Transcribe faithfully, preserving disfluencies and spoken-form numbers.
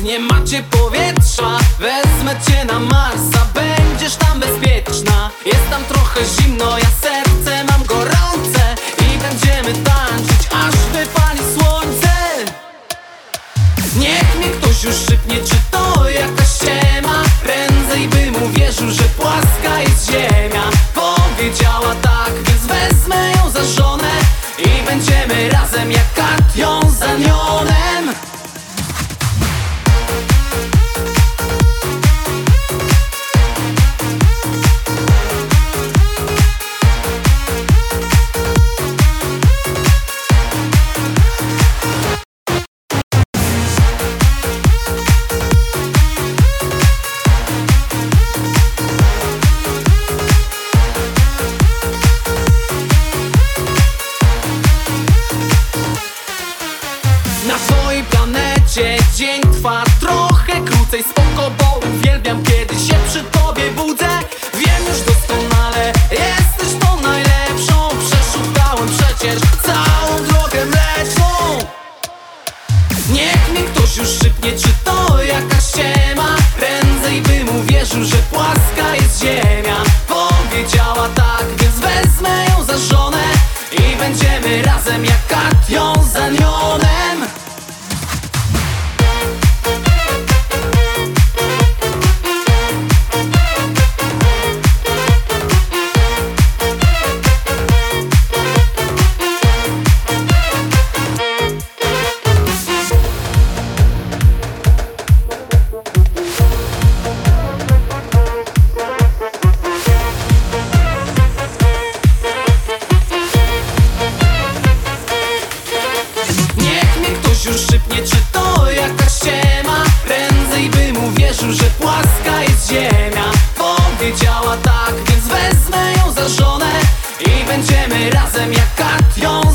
nie macie powietrza, wezmę cię na Marsa, będziesz tam bezpieczna. Jest tam trochę zimno, ja serce mam gorące i będziemy tańczyć, aż wypali słońce. Niech mnie ktoś już szybnie, czy to jakaś ściema? Prędzej bym uwierzył, że płaska jest ziemia. Powiedziała tak, więc wezmę ją za żonę i będziemy razem jak Kation z Anionem. Na twojej planecie dzień trwa trochę krócej. Spoko, bo uwielbiam, kiedy się przy tobie budzę. Wiem już doskonale, jesteś tą najlepszą. Przeszukałem przecież całą drogę mleczną. Niech mnie ktoś już szybnie, czy to jakaś ściema? Prędzej bym uwierzył, że płaska jest ziemia. Powiedziała tak, więc wezmę ją za żonę i będziemy razem jak Kation z Anionem. Już szybnie, czy to jakaś ściema? Prędzej bym uwierzył, że płaska jest ziemia. Powiedziała tak, więc wezmę ją za żonę i będziemy razem jak Kation